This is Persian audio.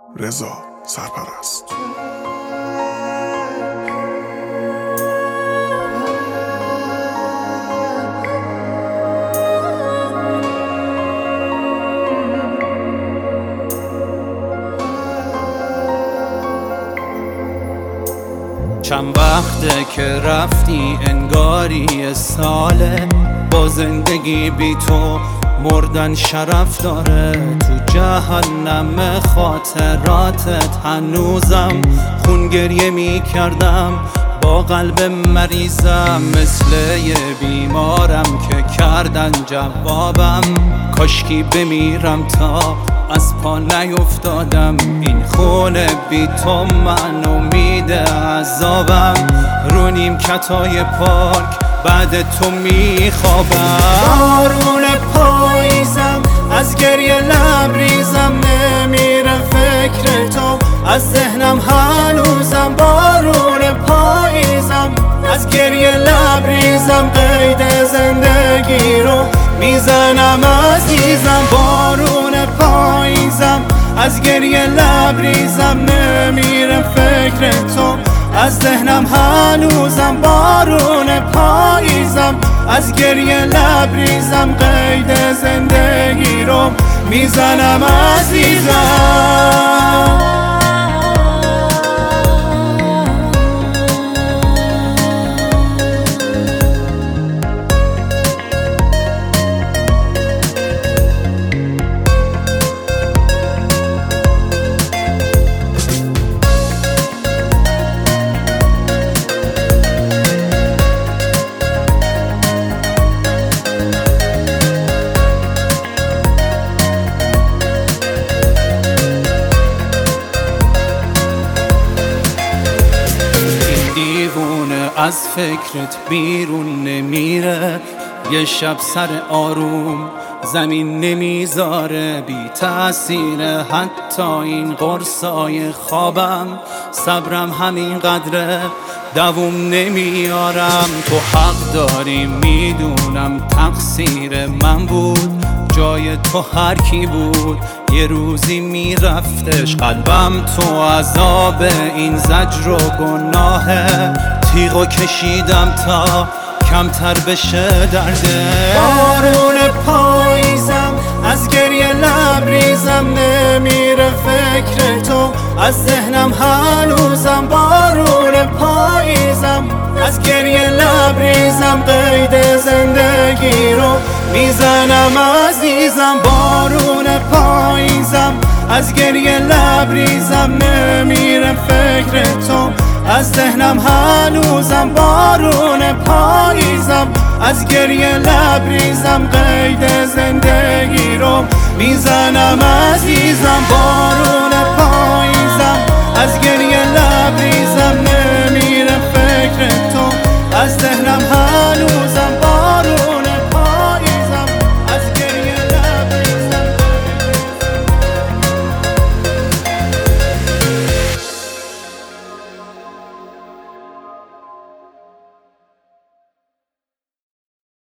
رضا سرپرست. چند وقته که رفتی انگاری ساله، با زندگی بی تو مردن شرف داره. تو جهنم خاطراتت هنوزم خون گریه می کردم، با قلب مریضم مثل یه بیمارم که کردن جوابم. کاشکی بمیرم تا از پا نیفتادم، این خونه بی تو من امید عذابم. رو نیمکتای پارک بعد تو میخوابم. بارون پاییزم از گریه لبریزم، نمیره فکر تو از ذهنم هنوزم. بارون پاییزم از گریه لبریزم، قید زندگی رو میزنم عزیزم. بارون پاییزم از گریه لبریزم، نمیره فکر تو از ذهنم هنوزم. بارون پاییزم از گریه لبریزم، قید زندگی رو میزنم عزیزم. از فکرت بیرون نمیره، یه شب سر آروم زمین نمیذاره. بی تأثیر حتی این قرصای خوابم، صبرم همین قدره دووم نمیارم. تو حق داری میدونم تقصیر من بود، جای تو هر کی بود یه روزی میرفتش. قلبم تو عذاب این زجر و گناهه، تیغو کشیدم تا کمتر بشه درده. بارون پاییزم از گریه لبریزم، نمیره فکر تو از ذهنم هنوزم. بارون پاییزم از گریه لبریزم، قید زندگی رو میزنم عزیزم. بارون پاییزم از گریه لبریزم، نمیره فکر تو از ذهنم هنوزم. بارون پاییزم از گریه لبریزم، قید زندگی رو میزنم عزیزم. بارون پاییزم از گریه لبریزم،